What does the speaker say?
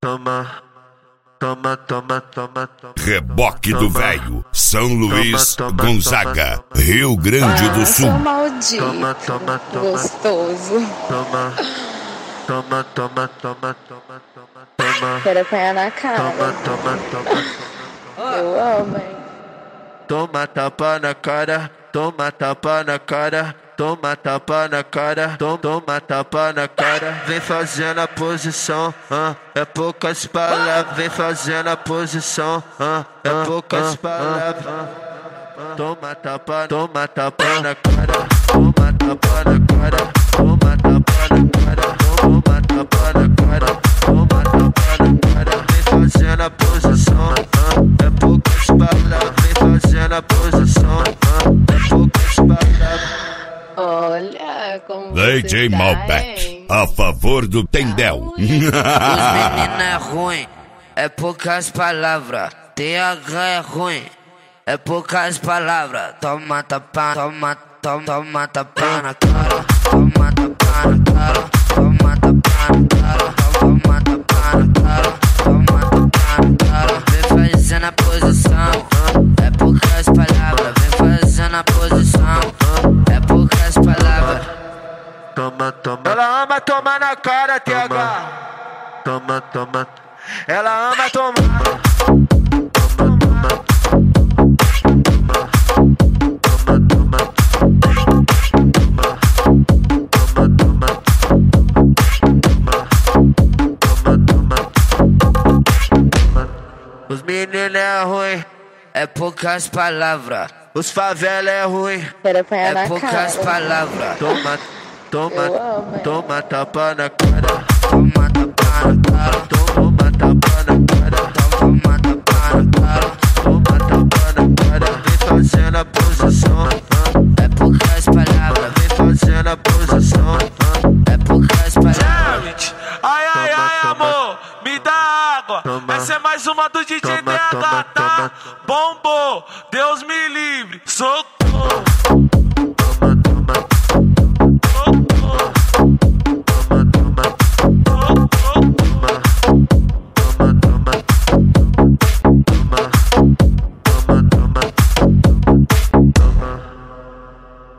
Toma, toma, toma, toma, toma. Reboque do Velho, São Luís, Gonzaga, Rio Grande do Sul. Maldito, Toma, toma, toma, gostoso. toma, toma, toma, toma, toma, toma, toma. Quero apanhar na cara. Toma, toma, toma, toma. Eu amo, hein? Toma tapa na cara, toma tapa na cara, toma tapa na cara, toma tapa na cara. Vem fazendo a posição, é poucas palavras. Vem fazendo a posição, é poucas palavras. Toma tapa na cara, toma tapa na cara, toma tapa na cara, toma tapa na cara, toma tapa na cara. Vem fazendo a posição, é poucas palavras. Vem fazendo a posição, é poucas palavras. Olha como DJ você tá, Malbec, hein? a favor do Tendel. Os meninos é ruim, é poucas palavras. TH é ruim, é poucas palavras. Toma tapa, toma tapa na cara. Toma tapa na cara, toma tapa na cara. Toma tapa na cara, toma tapa na cara. Vem fazendo a posição, é poucas palavras. Vem fazendo a posição, é poucas palavras. Toma, toma, Ela ama tomar na cara, TH. toma, toma, Ela ama tomar. toma, toma, Os meninos é ruim, é poucas palavras. Os favela é ruim. Quero apanhar É na poucas cara. palavras. toma, toma, Eu amo, hein? toma tapa na cara, Toma tapa na cara, toma tapa na cara, toma tapa na cara. toma tapa na cara. Vem fazendo a posição, É poucas palavras. vem fazendo a posição, É poucas palavras. Jared, ai, ai, Toma, ai, toma. amor, me dá água. Toma. Essa é mais uma do DJ Toma, DH, toma, tá? toma. Bombou, Deus me livre, socorro.